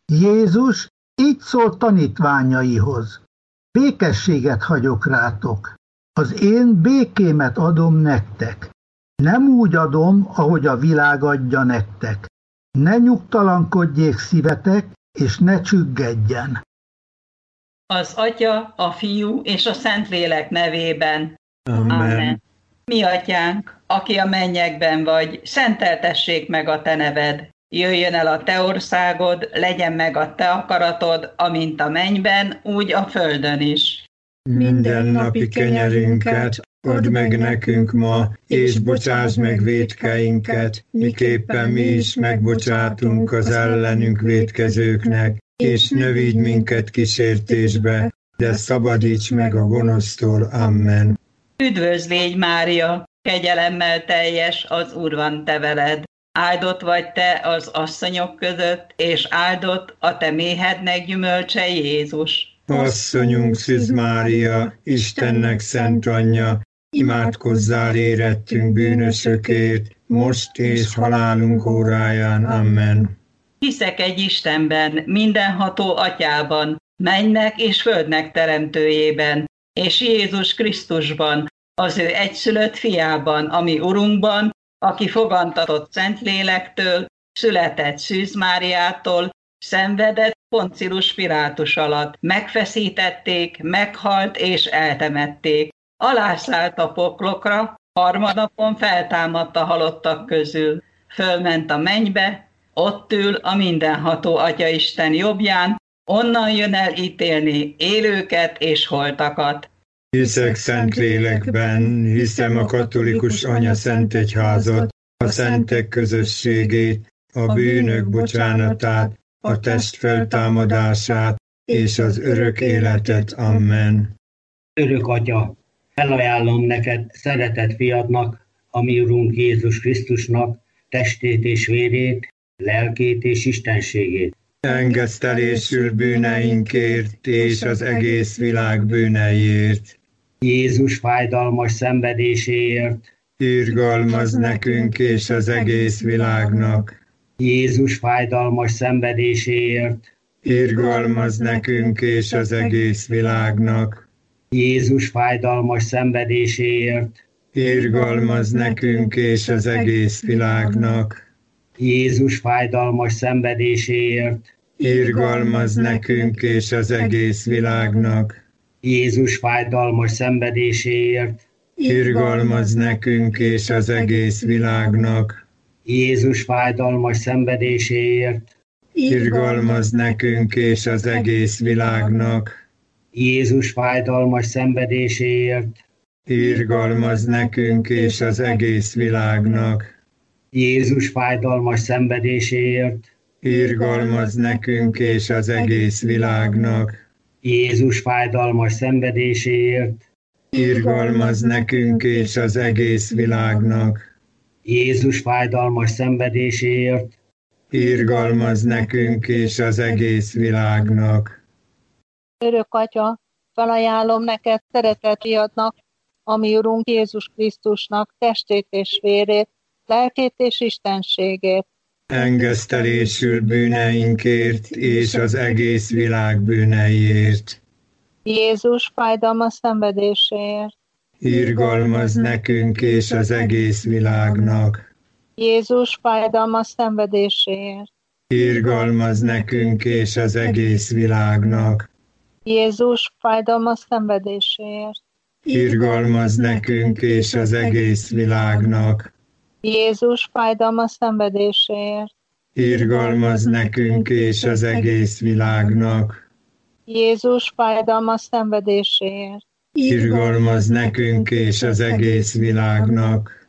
Jézus így szólt tanítványaihoz: békességet hagyok rátok, az én békémet adom nektek. Nem úgy adom, ahogy a világ adja nektek. Ne nyugtalankodjék szívetek, és ne csüggedjen. Az Atya, a Fiú és a Szentlélek nevében. Amen. Mi Atyánk, aki a mennyekben vagy, szenteltessék meg a te neved. Jöjjön el a te országod, legyen meg a te akaratod, amint a mennyben, úgy a földön is. Mindennapi kenyerünket add meg nekünk ma, és bocsásd meg vétkeinket, miképpen mi is megbocsátunk az ellenünk vétkezőknek, és ne vigy minket kísértésbe, de szabadíts meg a gonosztól. Amen. Üdvözl légy, Mária, kegyelemmel teljes, az Úr van te veled. Áldott vagy te az asszonyok között, és áldott a te méhednek gyümölcse, Jézus. Asszonyunk Szűz Mária, Istennek szent anyja, imádkozzál érettünk bűnösökért, most és halálunk óráján. Amen. Hiszek egy Istenben, mindenható Atyában, mennynek és földnek teremtőjében, és Jézus Krisztusban, az ő egyszülött fiában, ami Urunkban, aki fogantatott Szentlélektől, született Szűz Máriától, szenvedett Poncius Pilátus alatt, megfeszítették, meghalt és eltemették. Alászállt a poklokra, harmadnapon feltámadt a halottak közül, fölment a mennybe, ott ül a mindenható Atyaisten jobbján, onnan jön el ítélni élőket és holtakat. Hiszek Szentlélekben, hiszem a katolikus anyaszentegyházat, a szentek közösségét, a bűnök bocsánatát, a test feltámadását és az örök életet. Amen. Örök Atya, felajánlom neked szeretett fiadnak, a mi Urunk Jézus Krisztusnak testét és vérét, lelkét és istenségét. Engesztelésül bűneinkért és az egész világ bűneiért. Jézus fájdalmas szenvedéséért. Irgalmaz nekünk és az egész világnak. Jézus fájdalmas szenvedéséért. Irgalmaz nekünk és az egész világnak. Jézus fájdalmas szenvedéséért. Irgalmaz nekünk és az egész világnak. Jézus fájdalmas szenvedéséért. Irgalmaz nekünk és az egész világnak. Jézus fájdalmas szenvedéséért. Irgalmaz nekünk és az egész világnak. Jézus fájdalmas szenvedéséért. Irgalmaz nekünk és az egész világnak. Jézus fájdalmas szenvedéséért. Irgalmaz nekünk és az egész világnak. Jézus fájdalmas szenvedéséért. Irgalmaz nekünk és az egész világnak. Jézus fájdalmas szenvedéséért. Irgalmaz nekünk és az egész világnak. Jézus fájdalmas szenvedéséért. Irgalmaz nekünk és az egész világnak. Örök Atya, felajánlom neked szeretett fiadnak, a mi Urunk Jézus Krisztusnak testét és vérét, lelkét és istenségét. Engesztelésül bűneinkért és az egész világ bűneiért. Jézus fájdalmas szenvedéséért. Irgalmaz nekünk és az egész világnak. Jézus fájdalmas szenvedéséért. Irgalmaz nekünk és az egész világnak. Jézus fájdalmas szenvedéséért. Irgalmaz nekünk és az egész világnak. Jézus fájdalmas szenvedéséért. Irgalmaz nekünk és az egész világnak. Jézus fájdalmas szenvedéséért. Irgalmaz nekünk és az egész világnak.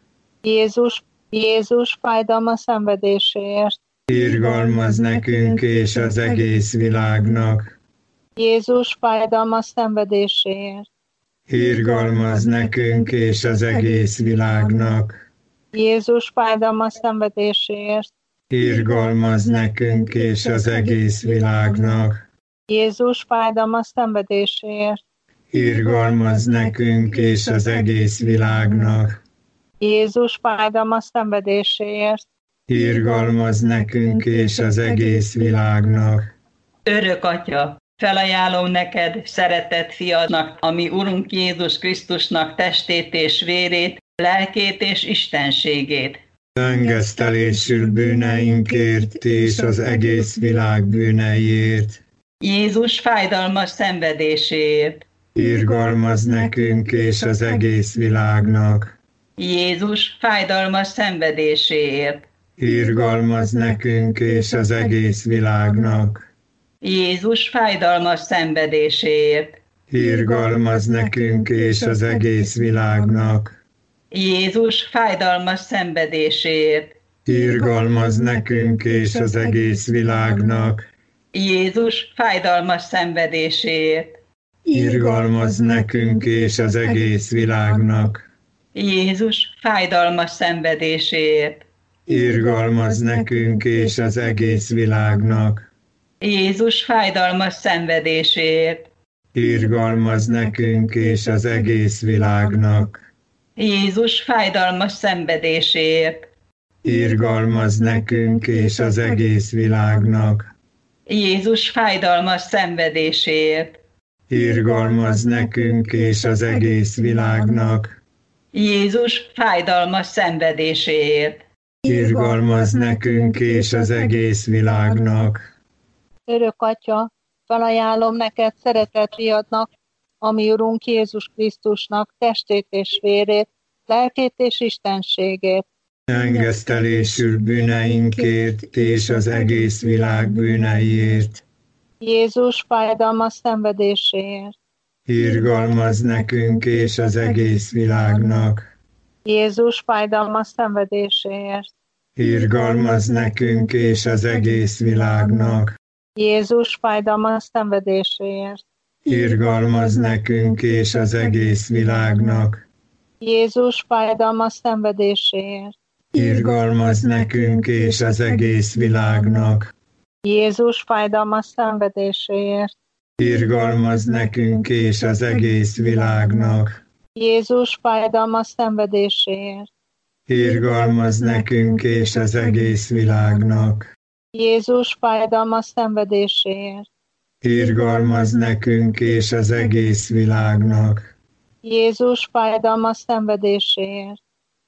Jézus fájdalmas szenvedéséért. Irgalmaz nekünk és az egész világnak. Jézus fájdalmas szenvedéséért. Irgalmaz nekünk és az egész világnak. Jézus fájdalmas szenvedéséért. Irgalmaz nekünk és az egész világnak. Jézus fájdalmas szenvedéséért. Irgalmaz nekünk és az egész világnak. Jézus fájdalmas szenvedéséért. Irgalmaz nekünk és az egész világnak. Örök Atya, felajánlom neked szeretett fiadnak, ami Urunk Jézus Krisztusnak testét és vérét, lelkét és istenségét. Engesztelésül bűneinkért és az egész világ bűneiért. Jézus fájdalmas szenvedéséért. Irgalmaz nekünk és az egész világnak. Jézus fájdalmas szenvedéséért. Irgalmaz nekünk és az egész világnak. Jézus fájdalmas szenvedéséért. Irgalmaz nekünk és az egész világnak. Jézus fájdalmas szenvedéséért. Irgalmaz nekünk és az egész világnak. Jézus fájdalmas szenvedéséért. Irgalmaz nekünk és az egész világnak. Jézus fájdalmas szenvedéséért. Irgalmaz nekünk és az egész világnak. Jézus fájdalmas szenvedéséért. Irgalmaz nekünk és az egész világnak. Jézus fájdalmas szenvedéséért. Irgalmaz nekünk és az egész világnak. Jézus fájdalmas szenvedéséért. Irgalmaz nekünk és az egész világnak. Jézus fájdalmas szenvedéséért. Irgalmaz nekünk és az egész világnak. Örök Atya, felajánlom neked szeretett fiadnak, ami Urunk Jézus Krisztusnak testét és vérét, lelkét és istenségét. Engesztelésül bűneinkért és az egész világ bűneiért. Jézus fájdalmas szenvedéséért. Irgalmaz nekünk és az egész világnak. Jézus fájdalmas szenvedéséért. Irgalmaz nekünk és az egész világnak. Jézus fájdalmas szenvedéséért. Irgalmaz nekünk és az egész világnak. Jézus fájdalmas szenvedéséért. Irgalmaz nekünk és az egész világnak. Jézus fájdalmas szenvedéséért. Irgalmaz nekünk és az egész világnak. Jézus fájdalmas szenvedéséért. Irgalmaz nekünk és az egész világnak. Jézus fájdalmas szenvedéséért. Irgalmaz nekünk és az egész világnak. Jézus fájdalmas szenvedéséért.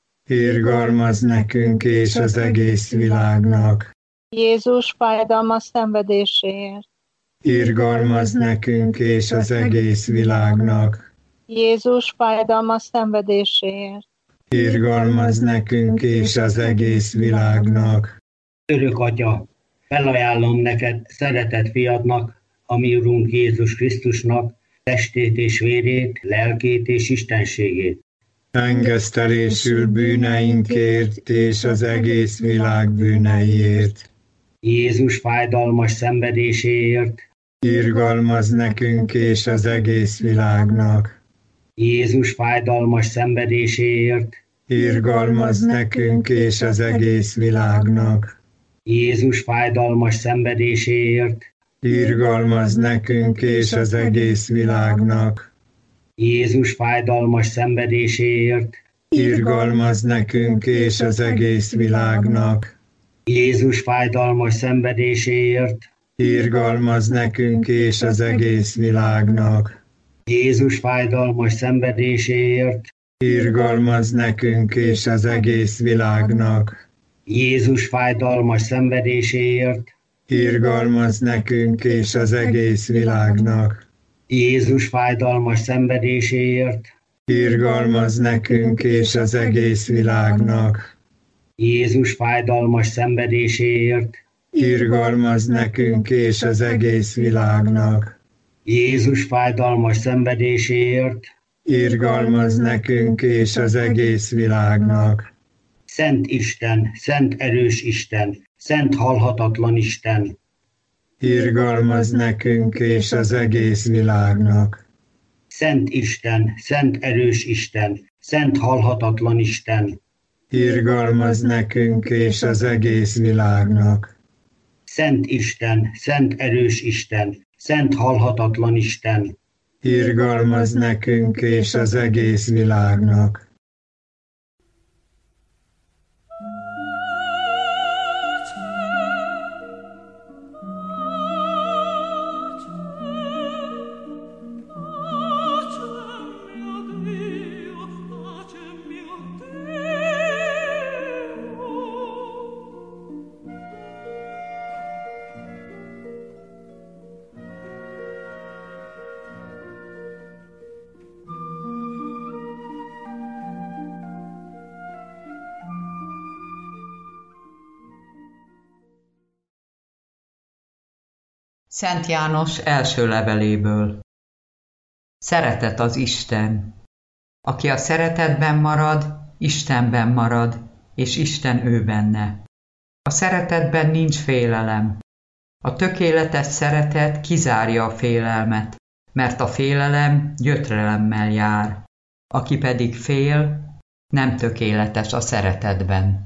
Irgalmaz nekünk és az egész világnak. Jézus fájdalmas szenvedéséért. Irgalmaz nekünk és az egész világnak. Jézus fájdalmas szenvedéséért. Irgalmaz nekünk és az egész világnak. Örök Atya, felajánlom neked szeretett fiadnak, ami Urunk Jézus Krisztusnak testét és vérét, lelkét és istenségét. Engesztelésül bűneinkért és az egész világ bűneiért. Jézus fájdalmas szenvedéséért. Irgalmaz nekünk és az egész világnak. Jézus fájdalmas szenvedéséért. Irgalmaz nekünk és az egész világnak. Jézus fájdalmas szenvedéséért. Irgalmaz nekünk és az egész világnak. Jézus fájdalmas szenvedéséért. Irgalmaz nekünk és az egész világnak. Jézus fájdalmas szenvedéséért. Irgalmaz nekünk és az egész világnak. Jézus fájdalmas szenvedéséért. Irgalmaz nekünk és az egész világnak. Jézus fájdalmas szenvedéséért. Irgalmaz nekünk és az egész világnak. Jézus fájdalmas szenvedéséért. Irgalmaz nekünk és az egész világnak. Jézus fájdalmas szenvedéséért. Irgalmaz nekünk és az egész világnak. Jézus fájdalmas szenvedéséért. Irgalmaz nekünk és az egész világnak. Szent Isten, szent erős Isten, szent halhatatlan Isten. Irgalmaz nekünk és az egész világnak. Szent Isten, szent erős Isten, szent halhatatlan Isten. Irgalmaz nekünk és az egész világnak. Szent Isten, szent erős Isten, szent halhatatlan Isten. Irgalmaz nekünk és az egész világnak. Szent János első leveléből. Szeretet az Isten. Aki a szeretetben marad, Istenben marad, és Isten ő benne. A szeretetben nincs félelem. A tökéletes szeretet kizárja a félelmet, mert a félelem gyötrelemmel jár. Aki pedig fél, nem tökéletes a szeretetben.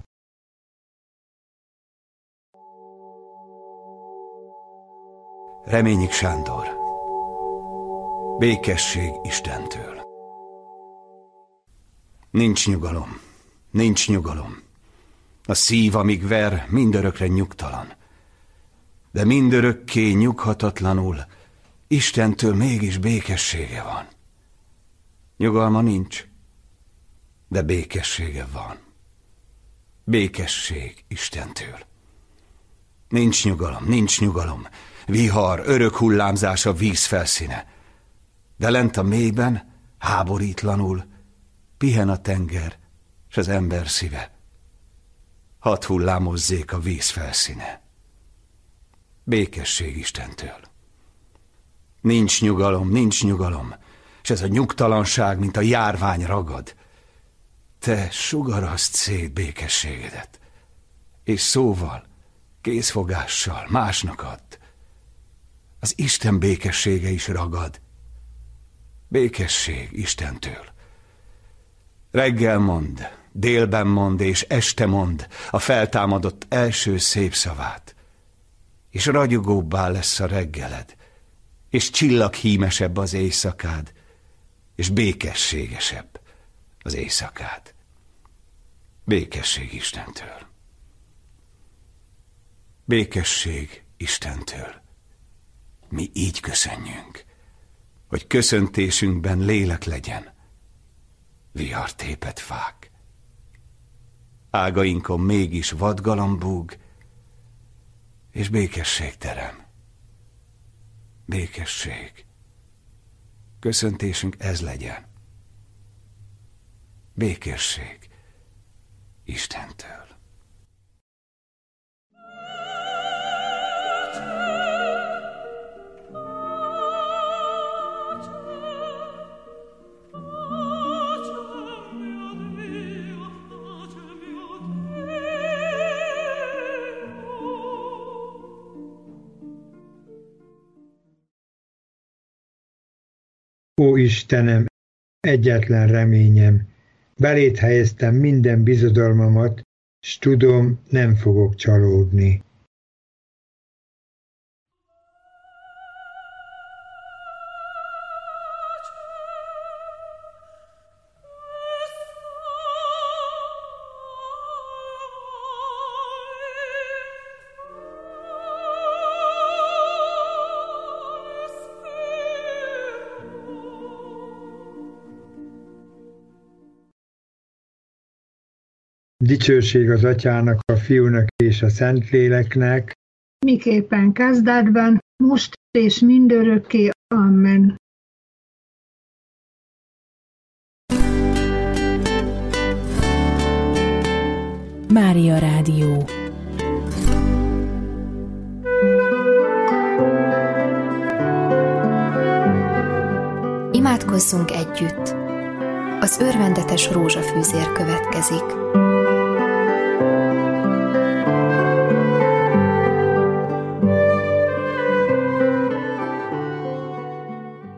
Reményik Sándor. Békesség Istentől. Nincs nyugalom, nincs nyugalom. A szív, amíg ver, mindörökre nyugtalan. De mindörökké nyughatatlanul Istentől mégis békessége van. Nyugalma nincs, de békessége van. Békesség Istentől. Nincs nyugalom, nincs nyugalom. Vihar, örök hullámzás a víz felszíne. De lent a mélyben, háborítlanul, pihen a tenger, s az ember szíve. Hadd hullámozzék a víz felszíne. Békesség Istentől. Nincs nyugalom, s ez a nyugtalanság, mint a járvány ragad. Te sugaraszt szét békességedet, és szóval, készfogással másnak add. Az Isten békessége is ragad. Békesség Istentől. Reggel mond, délben mond és este mond a feltámadott első szép szavát, és ragyogóbbá lesz a reggeled, és csillaghímesebb az éjszakád, és békességesebb az éjszakád. Békesség Istentől. Békesség Istentől. Mi így köszönjünk, hogy köszöntésünkben lélek legyen, vihartépet fák. Ágainkon mégis vadgalamb búg, és békesség terem. Békesség. Köszöntésünk ez legyen. Békesség Istentől. Ó Istenem, egyetlen reményem, beléd helyeztem minden bizodalmamat, s tudom, nem fogok csalódni. Dicsőség az Atyának, a Fiúnak és a Szentléleknek, miképpen kezdetben, most és mindörökké. Amen. Mária Rádió. Imádkozzunk együtt. Az örvendetes rózsafűzér következik.